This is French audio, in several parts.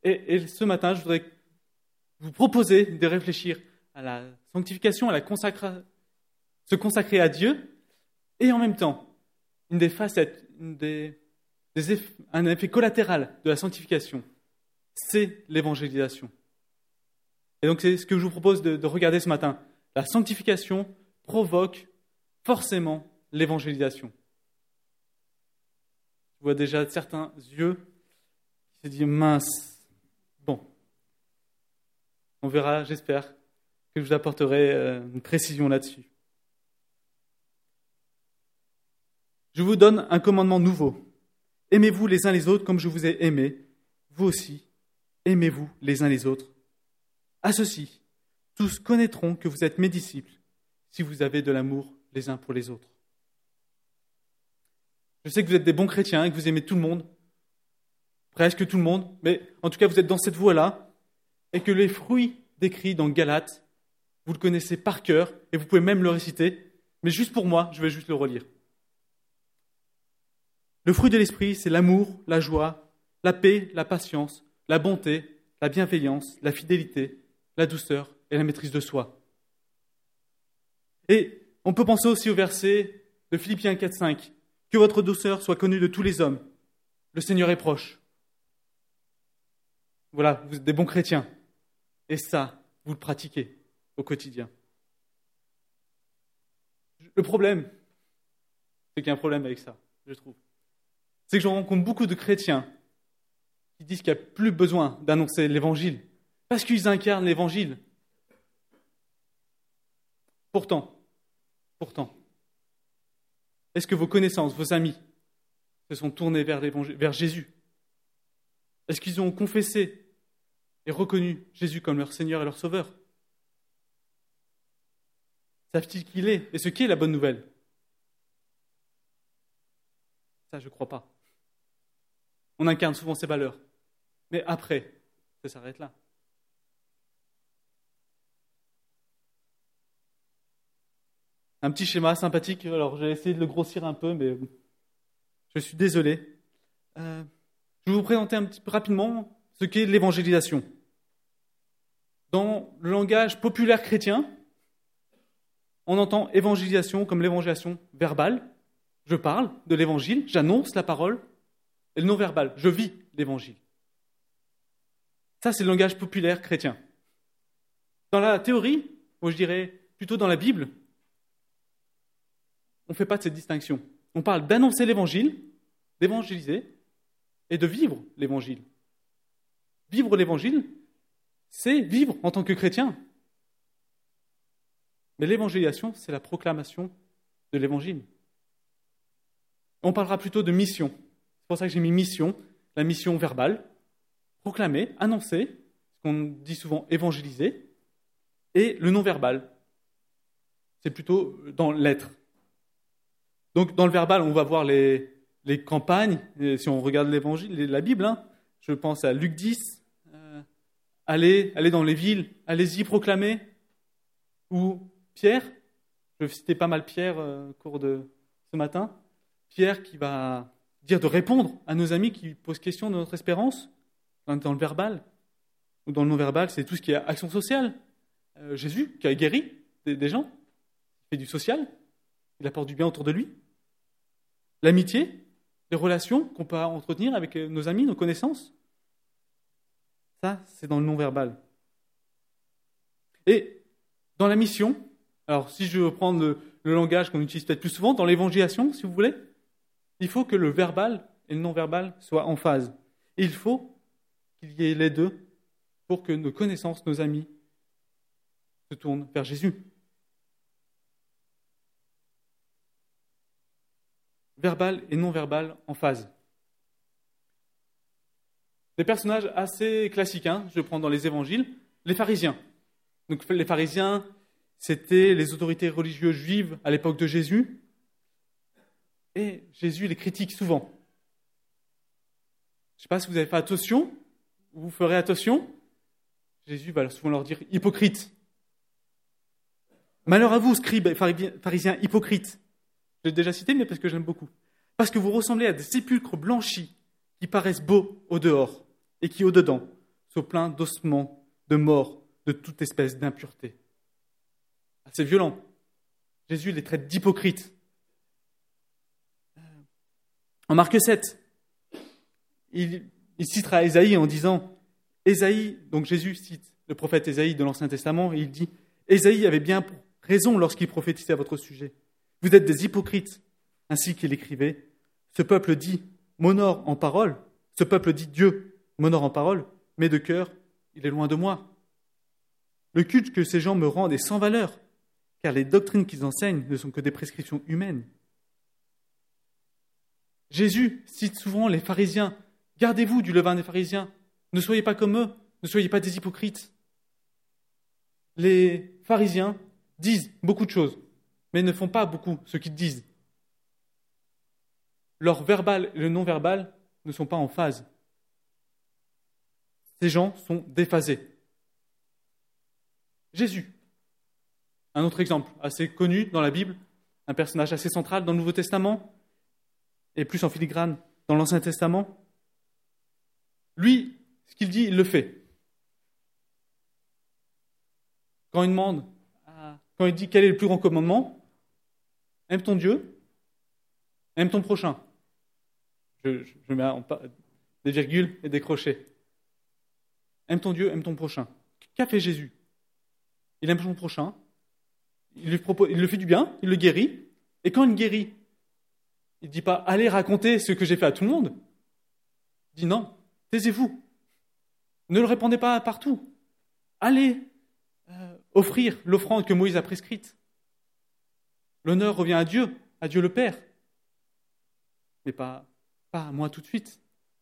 Et ce matin, je voudrais vous proposer de réfléchir à la sanctification, se consacrer à Dieu, et en même temps, une des facettes, un effet collatéral de la sanctification, c'est l'évangélisation. Et donc c'est ce que je vous propose de regarder ce matin. La sanctification provoque forcément l'évangélisation. Je vois déjà certains yeux qui se disent mince. Bon, on verra, j'espère, que je vous apporterai une précision là-dessus. Je vous donne un commandement nouveau. Aimez-vous les uns les autres comme je vous ai aimés. Vous aussi, aimez-vous les uns les autres. À ceci, tous connaîtront que vous êtes mes disciples si vous avez de l'amour les uns pour les autres. Je sais que vous êtes des bons chrétiens et que vous aimez tout le monde, presque tout le monde, mais en tout cas vous êtes dans cette voie-là, et que les fruits décrits dans Galates, vous le connaissez par cœur, et vous pouvez même le réciter, mais juste pour moi, je vais juste le relire. Le fruit de l'esprit, c'est l'amour, la joie, la paix, la patience, la bonté, la bienveillance, la fidélité, la douceur et la maîtrise de soi. Et on peut penser aussi au verset de Philippiens 4,5. Que votre douceur soit connue de tous les hommes. Le Seigneur est proche. Voilà, vous êtes des bons chrétiens. Et ça, vous le pratiquez au quotidien. Le problème, c'est qu'il y a un problème avec ça, je trouve. C'est que je rencontre beaucoup de chrétiens qui disent qu'il n'y a plus besoin d'annoncer l'évangile parce qu'ils incarnent l'évangile. Pourtant, est-ce que vos connaissances, vos amis, se sont tournés vers Jésus? Est-ce qu'ils ont confessé et reconnu Jésus comme leur Seigneur et leur Sauveur? Savent-ils qui il est et ce qu'est la bonne nouvelle? Ça, je ne crois pas. On incarne souvent ces valeurs. Mais après, ça s'arrête là. Un petit schéma sympathique. Alors, j'ai essayé de le grossir un peu, mais je suis désolé. Je vais vous présenter un petit peu rapidement ce qu'est l'évangélisation. Dans le langage populaire chrétien, on entend évangélisation comme l'évangélisation verbale. Je parle de l'évangile, j'annonce la parole, et le non-verbal, je vis l'évangile. Ça, c'est le langage populaire chrétien. Dans la théorie, ou je dirais plutôt dans la Bible, on ne fait pas de cette distinction. On parle d'annoncer l'évangile, d'évangéliser, et de vivre l'évangile. Vivre l'évangile, c'est vivre en tant que chrétien. Mais l'évangélisation, c'est la proclamation de l'évangile. On parlera plutôt de mission. C'est pour ça que j'ai mis mission, la mission verbale, proclamer, annoncer, ce qu'on dit souvent évangéliser, et le non-verbal. C'est plutôt dans l'être. Donc dans le verbal, on va voir les campagnes, et si on regarde l'évangile, la Bible, je pense à Luc 10, allez dans les villes, allez-y proclamer, ou Pierre, je vais citer pas mal Pierre au cours de ce matin, Pierre qui va dire de répondre à nos amis qui posent question de notre espérance, dans le verbal, ou dans le non-verbal, c'est tout ce qui est action sociale. Jésus, qui a guéri des gens, il fait du social, il apporte du bien autour de lui. L'amitié, les relations qu'on peut entretenir avec nos amis, nos connaissances, ça, c'est dans le non-verbal. Et dans la mission, alors si je veux prendre le langage qu'on utilise peut-être plus souvent, dans l'évangélisation, si vous voulez, il faut que le verbal et le non-verbal soient en phase. Et il faut qu'il y ait les deux pour que nos connaissances, nos amis, se tournent vers Jésus. Verbal et non-verbal en phase. Des personnages assez classiques, je prends dans les évangiles, les pharisiens. Donc les pharisiens, c'était les autorités religieuses juives à l'époque de Jésus. Et Jésus les critique souvent. Je ne sais pas si vous avez fait attention, ou vous ferez attention. Jésus va souvent leur dire « hypocrite ». Malheur à vous, scribes et pharisiens hypocrites. Je l'ai déjà cité, mais parce que j'aime beaucoup. Parce que vous ressemblez à des sépulcres blanchis qui paraissent beaux au dehors et qui, au dedans, soient pleins d'ossements, de morts, de toute espèce d'impureté. C'est violent. Jésus les traite d'hypocrites. En Marc 7, il citera Ésaïe en disant, Ésaïe, donc Jésus cite le prophète Ésaïe de l'Ancien Testament, et il dit, Ésaïe avait bien raison lorsqu'il prophétisait à votre sujet. Vous êtes des hypocrites, ainsi qu'il écrivait. Ce peuple dit, m'honore en parole. Ce peuple dit, Dieu m'honore en parole, mais de cœur, il est loin de moi. Le culte que ces gens me rendent est sans valeur, car les doctrines qu'ils enseignent ne sont que des prescriptions humaines. Jésus cite souvent les pharisiens. Gardez-vous du levain des pharisiens. Ne soyez pas comme eux. Ne soyez pas des hypocrites. Les pharisiens disent beaucoup de choses, mais ne font pas beaucoup ce qu'ils disent. Leur verbal et le non-verbal ne sont pas en phase. Ces gens sont déphasés. Jésus, un autre exemple assez connu dans la Bible, un personnage assez central dans le Nouveau Testament, et plus en filigrane dans l'Ancien Testament. Lui, ce qu'il dit, il le fait. Quand il dit quel est le plus grand commandement, aime ton Dieu, aime ton prochain. Je mets des virgules et des crochets. Aime ton Dieu, aime ton prochain. Qu'a fait Jésus? Il aime son prochain, il le fait du bien, il le guérit, et quand il le guérit, il ne dit pas « allez raconter ce que j'ai fait à tout le monde ». Il dit « non, taisez-vous, ne le répandez pas partout, allez offrir l'offrande que Moïse a prescrite. L'honneur revient à Dieu le Père, mais pas à moi tout de suite ».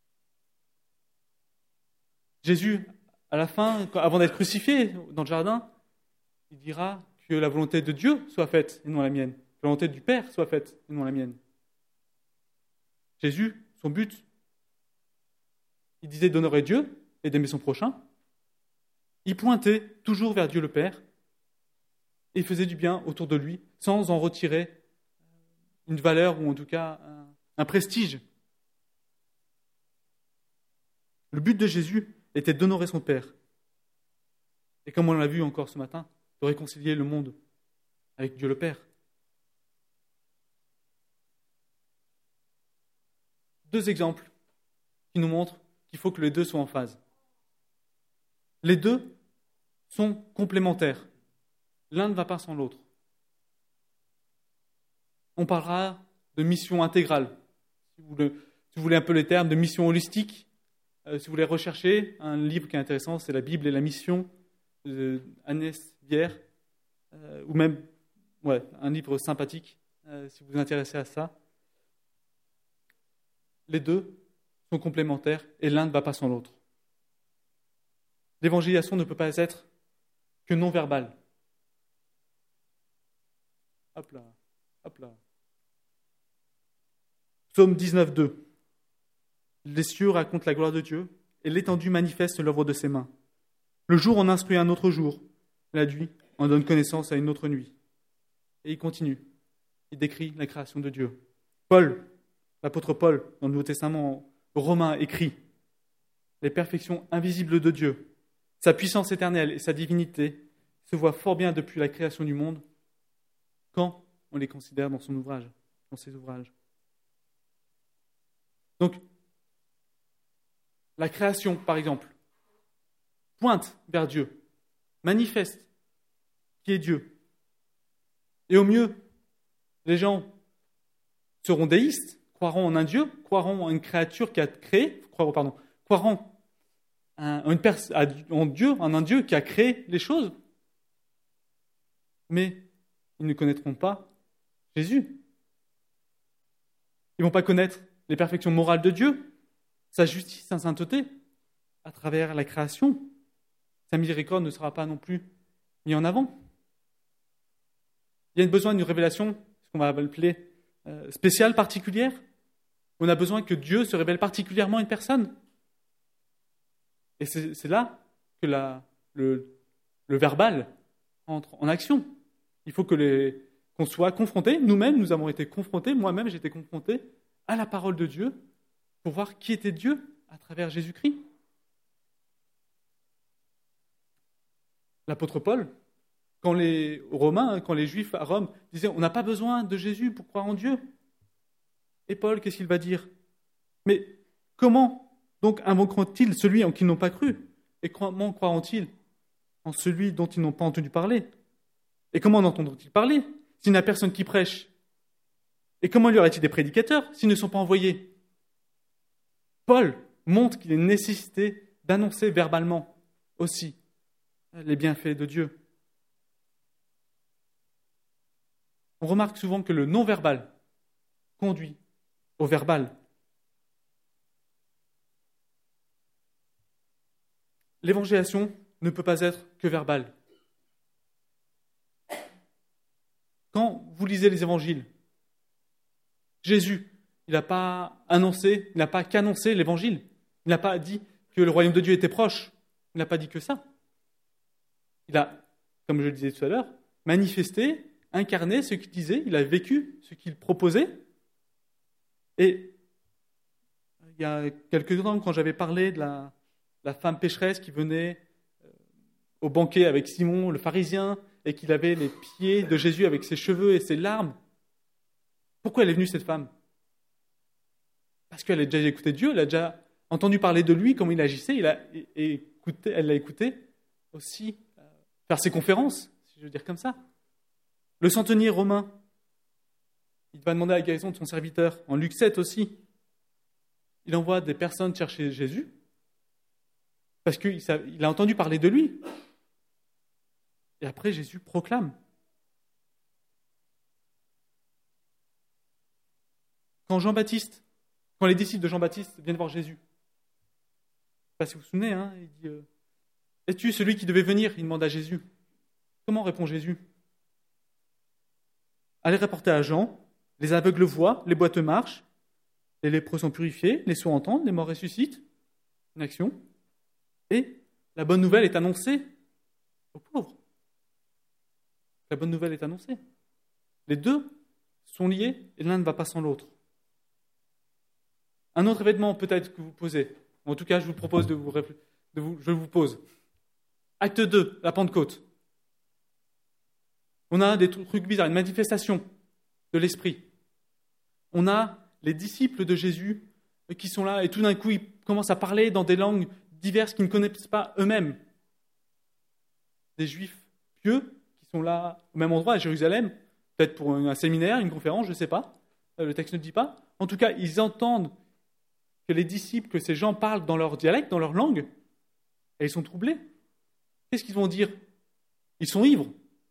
Jésus, à la fin, avant d'être crucifié dans le jardin, il dira que la volonté de Dieu soit faite et non la mienne, que la volonté du Père soit faite et non la mienne. Jésus, son but, il disait d'honorer Dieu et d'aimer son prochain. Il pointait toujours vers Dieu le Père et il faisait du bien autour de lui sans en retirer une valeur ou en tout cas un prestige. Le but de Jésus était d'honorer son Père. Et comme on l'a vu encore ce matin, de réconcilier le monde avec Dieu le Père. Deux exemples qui nous montrent qu'il faut que les deux soient en phase. Les deux sont complémentaires. L'un ne va pas sans l'autre. On parlera de mission intégrale. Si vous voulez un peu les termes, de mission holistique. Si vous voulez rechercher un livre qui est intéressant, c'est La Bible et la mission de Agnès Bière, ou même un livre sympathique, si vous vous intéressez à ça. Les deux sont complémentaires et l'un ne va pas sans l'autre. L'évangélisation ne peut pas être que non-verbale. Hop là. Psaume 19, 2. Les cieux racontent la gloire de Dieu et l'étendue manifeste l'œuvre de ses mains. Le jour en instruit un autre jour, la nuit en donne connaissance à une autre nuit. Et il continue. Il décrit la création de Dieu. Paul, l'apôtre Paul, dans le Nouveau Testament romain, écrit « Les perfections invisibles de Dieu, sa puissance éternelle et sa divinité se voient fort bien depuis la création du monde quand on les considère dans ses ouvrages. » Donc, la création, par exemple, pointe vers Dieu, manifeste qui est Dieu. Et au mieux, les gens seront déistes, croiront en un Dieu, croiront en une créature qui a créé, croiront en Dieu, en un Dieu qui a créé les choses. Mais ils ne connaîtront pas Jésus. Ils ne vont pas connaître les perfections morales de Dieu, sa justice, sa sainteté, à travers la création. Sa miséricorde ne sera pas non plus mise en avant. Il y a besoin d'une révélation, ce qu'on va appeler spéciale, particulière. On a besoin que Dieu se révèle particulièrement à une personne. Et c'est là que le verbal entre en action. Il faut qu'on soit confrontés. Nous-mêmes, nous avons été confrontés. Moi-même, j'ai été confronté à la parole de Dieu pour voir qui était Dieu à travers Jésus-Christ. L'apôtre Paul, quand les Romains, quand les Juifs à Rome disaient « on n'a pas besoin de Jésus pour croire en Dieu ». Et Paul, qu'est-ce qu'il va dire? Mais comment donc invoqueront-ils celui en qui ils n'ont pas cru? Et comment croiront-ils en celui dont ils n'ont pas entendu parler? Et comment en entendront-ils parler s'il n'y a personne qui prêche? Et comment y aurait-il des prédicateurs s'ils ne sont pas envoyés? Paul montre qu'il est nécessité d'annoncer verbalement aussi les bienfaits de Dieu. On remarque souvent que le non-verbal conduit au verbal. L'évangélisation ne peut pas être que verbale. Quand vous lisez les évangiles, Jésus, il n'a pas annoncé, il n'a pas qu'annoncé l'évangile. Il n'a pas dit que le royaume de Dieu était proche. Il n'a pas dit que ça. Il a, comme je le disais tout à l'heure, manifesté, incarné ce qu'il disait, il a vécu ce qu'il proposait. Et il y a quelques temps, quand j'avais parlé de la femme pécheresse qui venait au banquet avec Simon, le pharisien, et qu'il avait les pieds de Jésus avec ses cheveux et ses larmes, pourquoi elle est venue, cette femme? Parce qu'elle a déjà écouté Dieu, elle a déjà entendu parler de lui, comment il agissait, elle l'a écouté aussi faire ses conférences, si je veux dire comme ça. Le centenier romain, il va demander la guérison de son serviteur. En Luc 7 aussi, il envoie des personnes chercher Jésus parce qu'il a entendu parler de lui. Et après, Jésus proclame. Quand les disciples de Jean-Baptiste viennent voir Jésus, je ne sais pas si vous vous souvenez, il dit « Es-tu celui qui devait venir ?» Il demande à Jésus. Comment répond Jésus? Allez rapporter à Jean, les aveugles voient, les boiteux marchent, les lépreux sont purifiés, les sourds entendent, les morts ressuscitent. Une action. Et la bonne nouvelle est annoncée aux pauvres. La bonne nouvelle est annoncée. Les deux sont liés et l'un ne va pas sans l'autre. Un autre événement peut-être que vous posez, en tout cas je vous propose je vous pose. Acte 2, la Pentecôte. On a des trucs bizarres, une manifestation de l'Esprit. On a les disciples de Jésus qui sont là et tout d'un coup ils commencent à parler dans des langues diverses qu'ils ne connaissent pas eux-mêmes. Des Juifs pieux qui sont là au même endroit à Jérusalem, peut-être pour un séminaire, une conférence, je ne sais pas. Le texte ne dit pas. En tout cas, ils entendent que les disciples, que ces gens parlent dans leur dialecte, dans leur langue, et ils sont troublés. Qu'est-ce qu'ils vont dire? Ils sont ivres.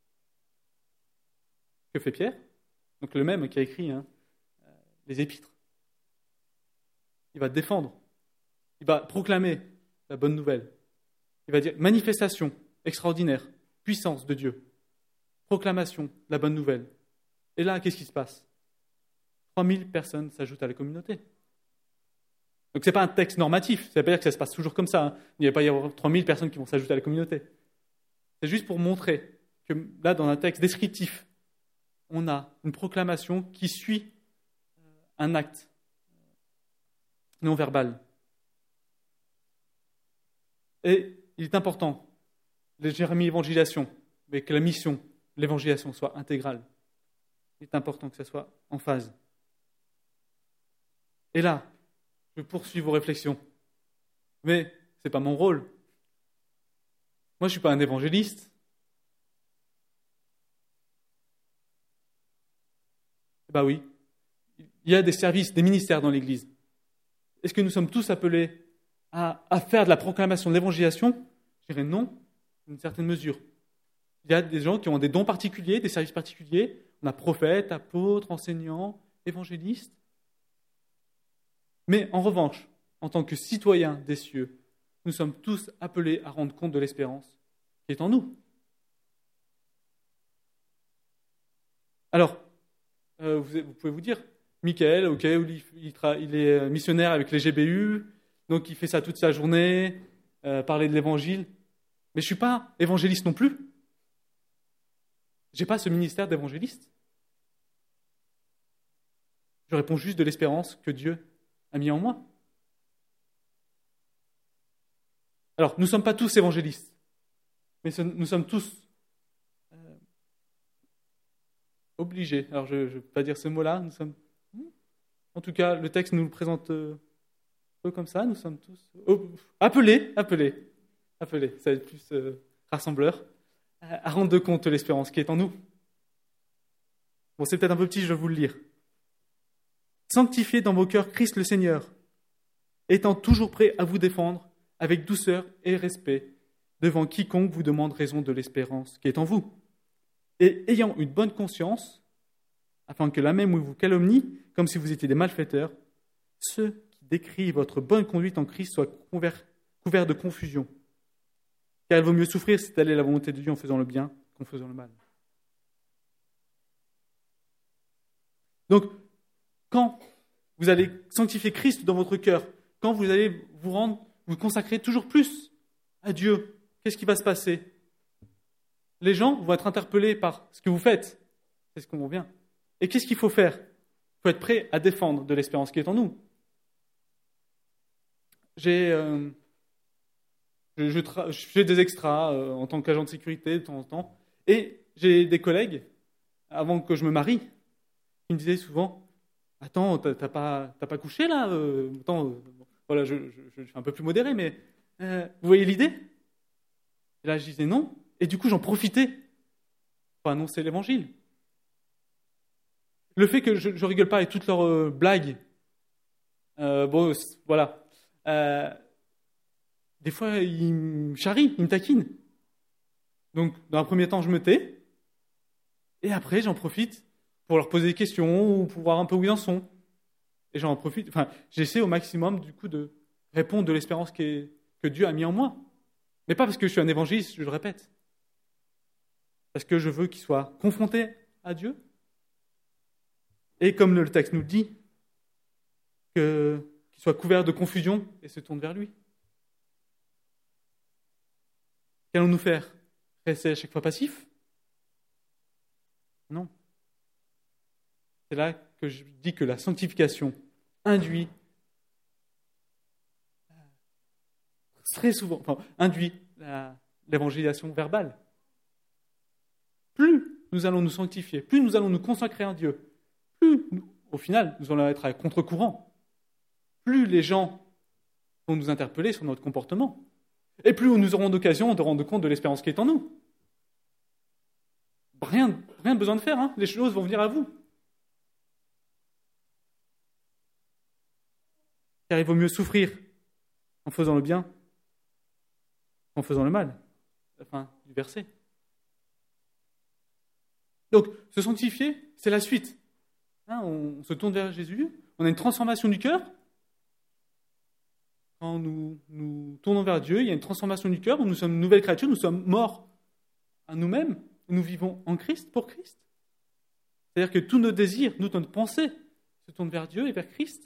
Que fait Pierre? Donc le même qui a écrit les épîtres. Il va défendre, il va proclamer la bonne nouvelle. Il va dire manifestation extraordinaire, puissance de Dieu, proclamation de la bonne nouvelle. Et là, qu'est-ce qui se passe? 3000 personnes s'ajoutent à la communauté. Donc ce n'est pas un texte normatif, ça ne veut pas dire que ça se passe toujours comme ça. Il ne va pas y avoir 3000 personnes qui vont s'ajouter à la communauté. C'est juste pour montrer que là, dans un texte descriptif, on a une proclamation qui suit un acte non verbal. Et il est important, Jérémie évangélisation, mais que la mission, l'évangélisation soit intégrale. Il est important que ça soit en phase. Et là, je poursuis vos réflexions. Mais ce n'est pas mon rôle. Moi, je ne suis pas un évangéliste. Ben oui, il y a des services, des ministères dans l'Église. Est-ce que nous sommes tous appelés à faire de la proclamation de l'évangélisation? Je dirais non, dans une certaine mesure. Il y a des gens qui ont des dons particuliers, des services particuliers. On a prophètes, apôtres, enseignants, évangélistes. Mais en revanche, en tant que citoyens des cieux, nous sommes tous appelés à rendre compte de l'espérance qui est en nous. Alors, vous pouvez vous dire, Michael, ok, il est missionnaire avec les GBU, donc il fait ça toute sa journée, parler de l'évangile. Mais je ne suis pas évangéliste non plus. Je n'ai pas ce ministère d'évangéliste. Je réponds juste de l'espérance que Dieu a mis en moi. Alors, nous ne sommes pas tous évangélistes. mais nous sommes tous obligés. Alors, je ne vais pas dire ce mot-là. Nous sommes, en tout cas, le texte nous le présente un peu comme ça. Nous sommes tous appelés, ça va être plus rassembleur, à rendre compte de l'espérance qui est en nous. Bon, c'est peut-être un peu petit, je vais vous le lire. Sanctifiez dans vos cœurs Christ le Seigneur, étant toujours prêt à vous défendre avec douceur et respect devant quiconque vous demande raison de l'espérance qui est en vous, et ayant une bonne conscience, afin que la même vous calomnie, comme si vous étiez des malfaiteurs, ceux qui décrivent votre bonne conduite en Christ soient couverts de confusion. Car il vaut mieux souffrir si telle est la volonté de Dieu en faisant le bien qu'en faisant le mal. Donc, quand vous allez sanctifier Christ dans votre cœur, quand vous allez vous consacrer toujours plus à Dieu, qu'est-ce qui va se passer? Les gens vont être interpellés par ce que vous faites. C'est ce qu'on convient. Et qu'est-ce qu'il faut faire? Il faut être prêt à défendre de l'espérance qui est en nous. Je fais des extras en tant qu'agent de sécurité de temps en temps. Et j'ai des collègues, avant que je me marie, qui me disaient souvent « Attends, t'as pas couché là voilà, je suis un peu plus modéré, mais vous voyez l'idée ?» Et là, je disais non. Et du coup, j'en profitais pour annoncer l'évangile. Le fait que je rigole pas avec toutes leurs blagues, voilà. Des fois, ils me charrient, ils me taquinent. Donc, dans un premier temps, je me tais. Et après, j'en profite pour leur poser des questions ou pour voir un peu où ils en sont. Et j'en profite. Enfin, j'essaie au maximum, du coup, de répondre de l'espérance que Dieu a mis en moi. Mais pas parce que je suis un évangéliste, je le répète. Parce que je veux qu'ils soient confrontés à Dieu. Et comme le texte nous le dit, qu'ils soient couverts de confusion et se tournent vers lui. Qu'allons-nous faire? Rester à chaque fois passifs? Non. C'est là que je dis que la sanctification induit très souvent, induit l'évangélisation verbale. Plus nous allons nous sanctifier, plus nous allons nous consacrer à Dieu, plus, au final, nous allons être à contre-courant, plus les gens vont nous interpeller sur notre comportement, et plus nous aurons d'occasion de rendre compte de l'espérance qui est en nous. Rien besoin de faire, hein. Les choses vont venir à vous. Car il vaut mieux souffrir en faisant le bien qu'en faisant le mal. La fin du verset. Donc, se sanctifier, c'est la suite. Hein, on se tourne vers Jésus, on a une transformation du cœur. Quand nous tournons vers Dieu, il y a une transformation du cœur où nous sommes une nouvelle créature, nous sommes morts à nous-mêmes, nous vivons en Christ, pour Christ. C'est-à-dire que tous nos désirs, toute notre pensée se tournent vers Dieu et vers Christ.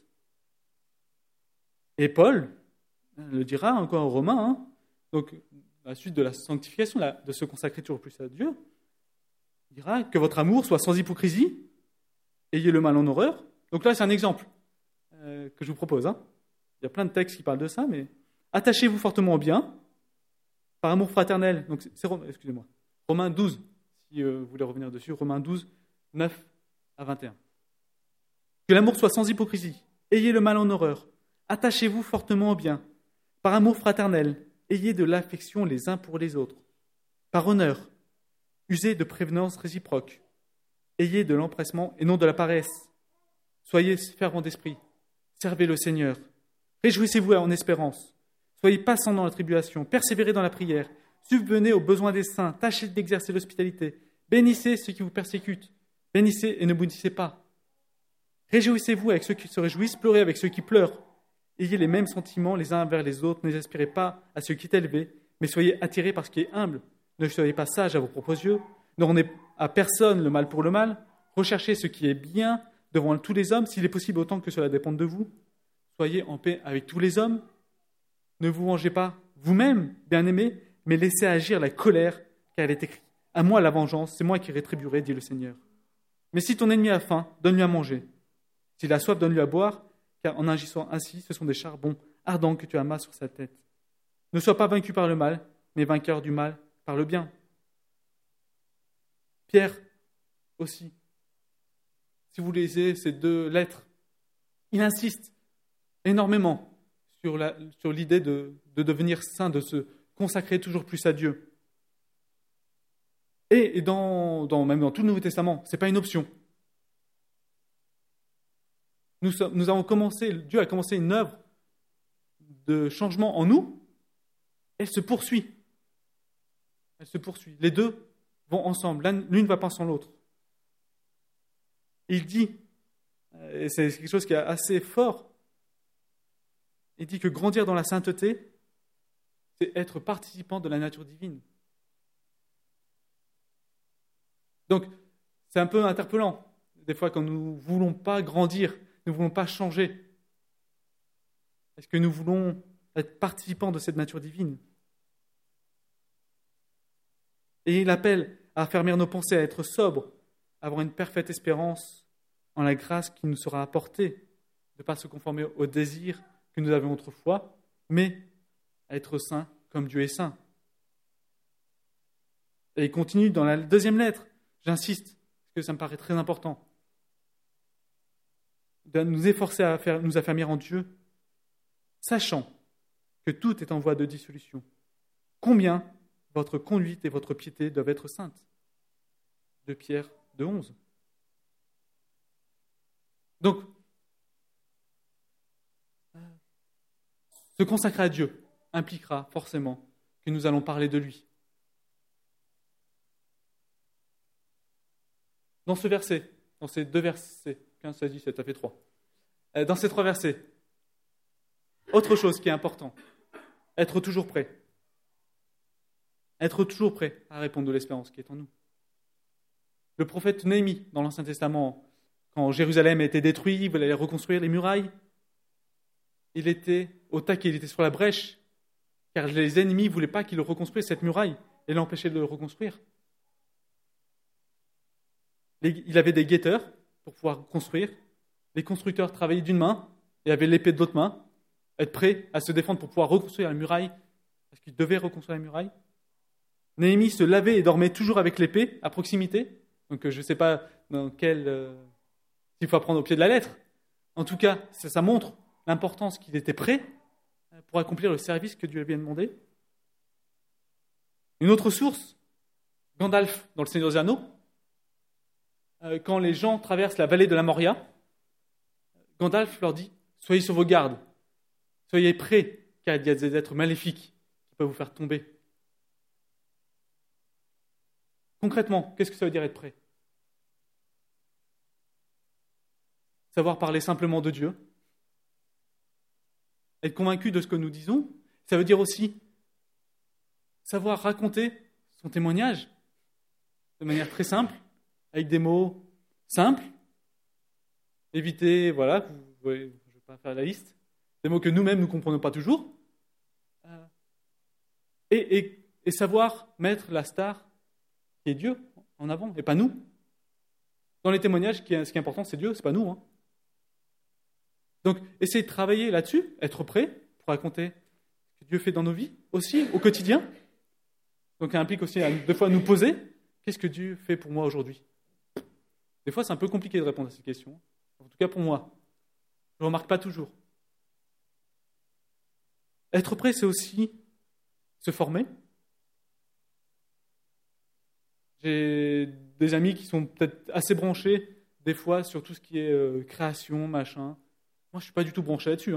Et Paul le dira encore aux Romains, hein, donc à la suite de la sanctification, de se consacrer toujours plus à Dieu, il dira que votre amour soit sans hypocrisie, ayez le mal en horreur. Donc là, c'est un exemple que je vous propose. Hein. Il y a plein de textes qui parlent de ça, mais attachez-vous fortement au bien, par amour fraternel. Donc Romains 12, si vous voulez revenir dessus, Romains 12, 9 à 21. Que l'amour soit sans hypocrisie, ayez le mal en horreur, attachez-vous fortement au bien, par amour fraternel, ayez de l'affection les uns pour les autres, par honneur, usez de prévenance réciproque, ayez de l'empressement et non de la paresse, soyez fervents d'esprit, servez le Seigneur, réjouissez-vous en espérance, soyez patients dans la tribulation, persévérez dans la prière, subvenez aux besoins des saints, tâchez d'exercer l'hospitalité, bénissez ceux qui vous persécutent, bénissez et ne maudissez pas. Réjouissez-vous avec ceux qui se réjouissent, pleurez avec ceux qui pleurent. Ayez les mêmes sentiments les uns envers les autres, n'aspirez pas à ce qui est élevé, mais soyez attirés par ce qui est humble. Ne soyez pas sages à vos propres yeux, ne rendez à personne le mal pour le mal, recherchez ce qui est bien devant tous les hommes, s'il est possible autant que cela dépende de vous. Soyez en paix avec tous les hommes. Ne vous vengez pas vous-même, bien-aimés, mais laissez agir la colère, car elle est écrite. À moi la vengeance, c'est moi qui rétribuerai, dit le Seigneur. Mais si ton ennemi a faim, donne-lui à manger. S'il a soif, donne-lui à boire, car en agissant ainsi, ce sont des charbons ardents que tu amasses sur sa tête. Ne sois pas vaincu par le mal, mais vainqueur du mal par le bien. Pierre aussi, si vous lisez ces 2 lettres, il insiste énormément sur l'idée de devenir saint, de se consacrer toujours plus à Dieu. Et même dans tout le Nouveau Testament, ce n'est pas une option. Nous avons commencé, Dieu a commencé une œuvre de changement en nous. Elle se poursuit. Les deux vont ensemble. L'une ne va pas sans l'autre. Il dit, et c'est quelque chose qui est assez fort, il dit que grandir dans la sainteté, c'est être participant de la nature divine. Donc, c'est un peu interpellant, des fois, quand nous ne voulons pas grandir, nous ne voulons pas changer. Est-ce que nous voulons être participants de cette nature divine? Et il appelle à affermir nos pensées, à être sobres, à avoir une parfaite espérance en la grâce qui nous sera apportée, de ne pas se conformer aux désirs que nous avions autrefois, mais à être saints comme Dieu est saint. Et il continue dans la 2e lettre, j'insiste, parce que ça me paraît très important, de nous efforcer à nous affermir en Dieu, sachant que tout est en voie de dissolution. Combien votre conduite et votre piété doivent être saintes. De Pierre 2,11. Donc, se consacrer à Dieu impliquera forcément que nous allons parler de lui. Dans ce verset, dans ces 2 versets, 15 à 17, ça fait 3. Dans ces 3 versets, autre chose qui est important, être toujours prêt. Être toujours prêt à répondre de l'espérance qui est en nous. Le prophète Néhémie, dans l'Ancien Testament, quand Jérusalem a été détruit, il voulait reconstruire les murailles, il était au taquet, il était sur la brèche, car les ennemis ne voulaient pas qu'il reconstruise cette muraille et l'empêchaient de le reconstruire. Il avait des guetteurs pour pouvoir construire. Les constructeurs travaillaient d'une main et avaient l'épée de l'autre main, être prêts à se défendre pour pouvoir reconstruire la muraille, parce qu'ils devaient reconstruire la muraille. Néhémie se lavait et dormait toujours avec l'épée à proximité. Donc je ne sais pas dans s'il faut apprendre au pied de la lettre. En tout cas, ça montre l'importance qu'il était prêt pour accomplir le service que Dieu lui avait demandé. Une autre source, Gandalf dans Le Seigneur des Anneaux, quand les gens traversent la vallée de la Moria, Gandalf leur dit « Soyez sur vos gardes, soyez prêts, car il y a des êtres maléfiques qui peuvent vous faire tomber. » Concrètement, qu'est-ce que ça veut dire être prêt? Savoir parler simplement de Dieu, être convaincu de ce que nous disons, ça veut dire aussi savoir raconter son témoignage de manière très simple, avec des mots simples, éviter, voilà, je ne vais pas faire la liste, des mots que nous-mêmes ne comprenons pas toujours, et savoir mettre la star qui est Dieu en avant, et pas nous. Dans les témoignages, ce qui est important, c'est Dieu, c'est pas nous. Donc, essayer de travailler là-dessus, être prêt pour raconter ce que Dieu fait dans nos vies, aussi au quotidien. Donc, ça implique aussi des fois nous poser, qu'est-ce que Dieu fait pour moi aujourd'hui? Des fois, c'est un peu compliqué de répondre à ces questions. En tout cas, pour moi. Je ne remarque pas toujours. Être prêt, c'est aussi se former. J'ai des amis qui sont peut-être assez branchés, des fois, sur tout ce qui est création, machin. Moi, je ne suis pas du tout branché là-dessus.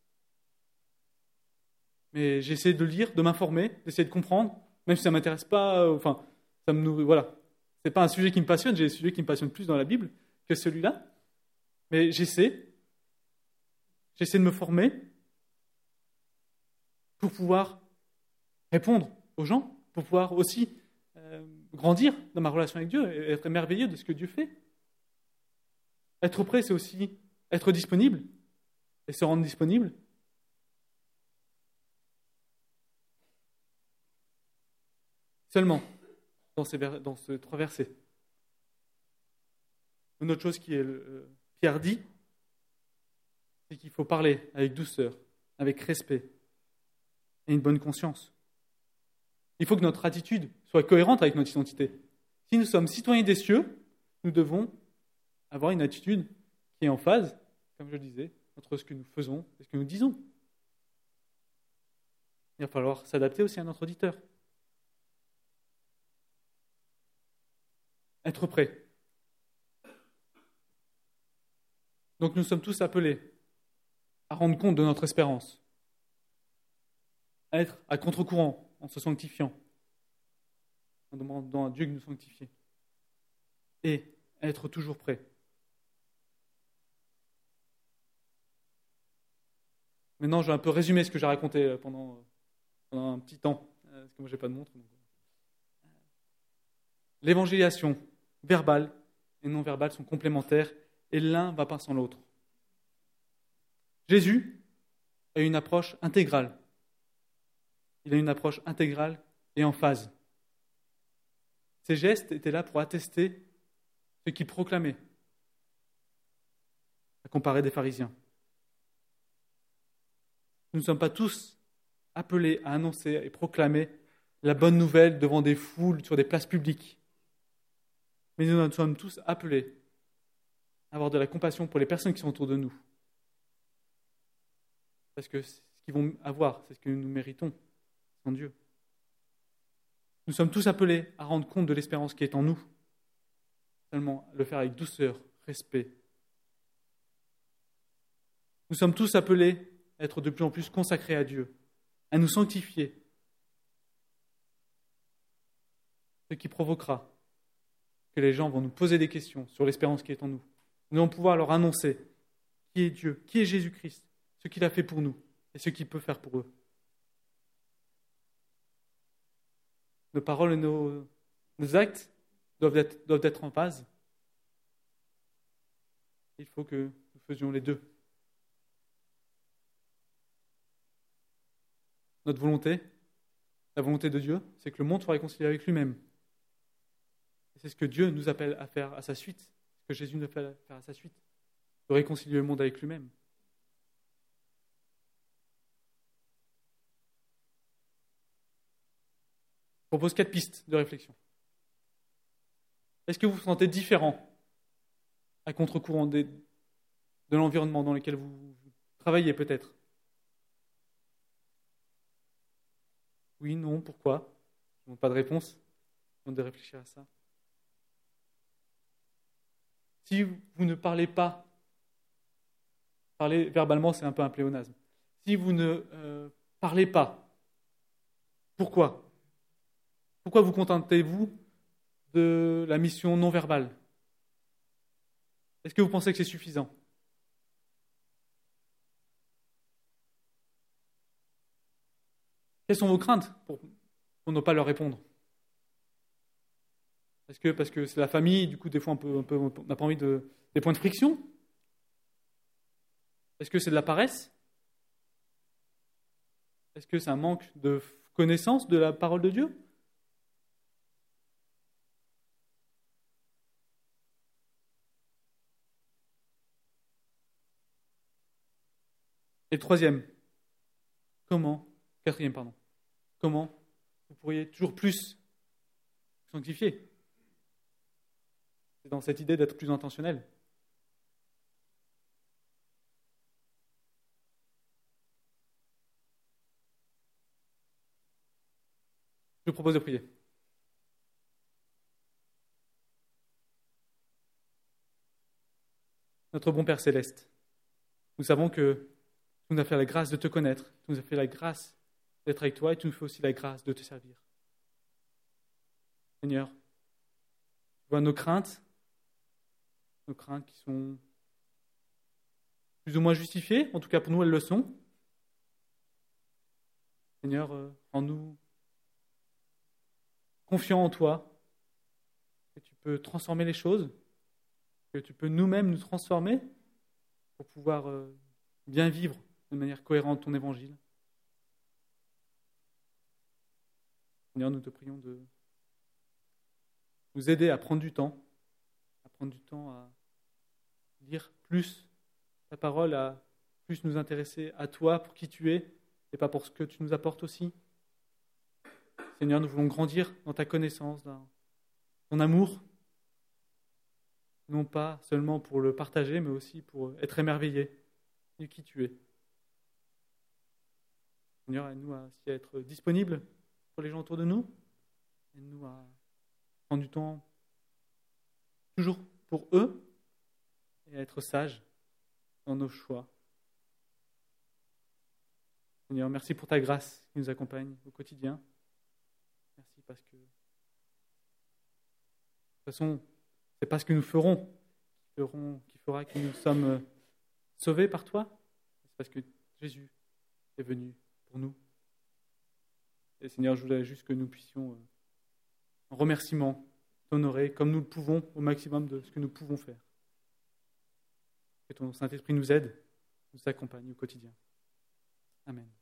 Mais j'essaie de lire, de m'informer, d'essayer de comprendre, même si ça ne m'intéresse pas, ça me nourrit, voilà. Ce n'est pas un sujet qui me passionne, j'ai des sujets qui me passionnent plus dans la Bible que celui-là. Mais j'essaie de me former pour pouvoir répondre aux gens, pour pouvoir aussi grandir dans ma relation avec Dieu et être émerveilleux de ce que Dieu fait. Être prêt, c'est aussi être disponible et se rendre disponible. Seulement, dans ces 3 versets. Une autre chose Pierre dit, c'est qu'il faut parler avec douceur, avec respect et une bonne conscience. Il faut que notre attitude soit cohérente avec notre identité. Si nous sommes citoyens des cieux, nous devons avoir une attitude qui est en phase, comme je le disais, entre ce que nous faisons et ce que nous disons. Il va falloir s'adapter aussi à notre auditeur. Être prêt. Donc nous sommes tous appelés à rendre compte de notre espérance, à être à contre-courant en se sanctifiant, en demandant à Dieu de nous sanctifier, et à être toujours prêt. Maintenant, je vais un peu résumer ce que j'ai raconté pendant un petit temps, parce que moi, je n'ai pas de montre. Donc... L'évangélisation verbale et non verbale sont complémentaires, et l'un ne va pas sans l'autre. Jésus a une approche intégrale. Il a une approche intégrale et en phase. Ses gestes étaient là pour attester ce qu'il proclamait, à comparer des pharisiens. Nous ne sommes pas tous appelés à annoncer et proclamer la bonne nouvelle devant des foules sur des places publiques. Mais nous sommes tous appelés à avoir de la compassion pour les personnes qui sont autour de nous. Parce que ce qu'ils vont avoir, c'est ce que nous méritons sans Dieu. Nous sommes tous appelés à rendre compte de l'espérance qui est en nous. Seulement le faire avec douceur, respect. Nous sommes tous appelés à être de plus en plus consacrés à Dieu, à nous sanctifier, ce qui provoquera que les gens vont nous poser des questions sur l'espérance qui est en nous. Nous allons pouvoir leur annoncer qui est Dieu, qui est Jésus-Christ, ce qu'il a fait pour nous et ce qu'il peut faire pour eux. Nos paroles et nos actes doivent être en phase. Il faut que nous faisions les deux. Notre volonté, la volonté de Dieu, c'est que le monde soit réconcilié avec lui-même. Et c'est ce que Dieu nous appelle à faire à sa suite, ce que Jésus nous appelle à faire à sa suite, de réconcilier le monde avec lui-même. Je propose 4 pistes de réflexion. Est-ce que vous vous sentez différent à contre-courant de l'environnement dans lequel vous travaillez peut-être? Oui, non, pourquoi? Je n'ai pas de réponse. Je demande de réfléchir à ça. Si vous ne parlez pas, parler verbalement, c'est un peu un pléonasme. Si vous ne parlez pas, pourquoi? Pourquoi vous contentez-vous de la mission non verbale? Est-ce que vous pensez que c'est suffisant? Quelles sont vos craintes pour ne pas leur répondre? Est-ce que parce que c'est la famille, du coup, des fois, on n'a pas envie des points de friction? Est-ce que c'est de la paresse? Est-ce que c'est un manque de connaissance de la parole de Dieu? Et quatrième, comment vous pourriez toujours plus vous sanctifier? C'est dans cette idée d'être plus intentionnel. Je vous propose de prier. Notre bon Père Céleste, nous savons que tu nous as fait la grâce de te connaître, tu nous as fait la grâce d'être avec toi et tu nous fais aussi la grâce de te servir. Seigneur, tu vois nos craintes qui sont plus ou moins justifiées, en tout cas pour nous elles le sont. Seigneur, rends-nous confiants en toi, que tu peux transformer les choses, que tu peux nous-mêmes nous transformer pour pouvoir bien vivre de manière cohérente ton évangile. Seigneur, nous te prions de nous aider à prendre du temps à lire plus ta parole, à plus nous intéresser à toi pour qui tu es et pas pour ce que tu nous apportes aussi. Seigneur, nous voulons grandir dans ta connaissance, dans ton amour, non pas seulement pour le partager, mais aussi pour être émerveillé de qui tu es. Seigneur, aide-nous à être disponibles pour les gens autour de nous. Aide-nous à prendre du temps toujours pour eux et à être sages dans nos choix. Seigneur, merci pour ta grâce qui nous accompagne au quotidien. Merci parce que, de toute façon, c'est pas ce que nous ferons qui fera que nous sommes sauvés par toi. C'est parce que Jésus est venu pour nous. Et Seigneur, je voudrais juste que nous puissions, en remerciement, t'honorer comme nous le pouvons au maximum de ce que nous pouvons faire. Que ton Saint-Esprit nous aide, nous accompagne au quotidien. Amen.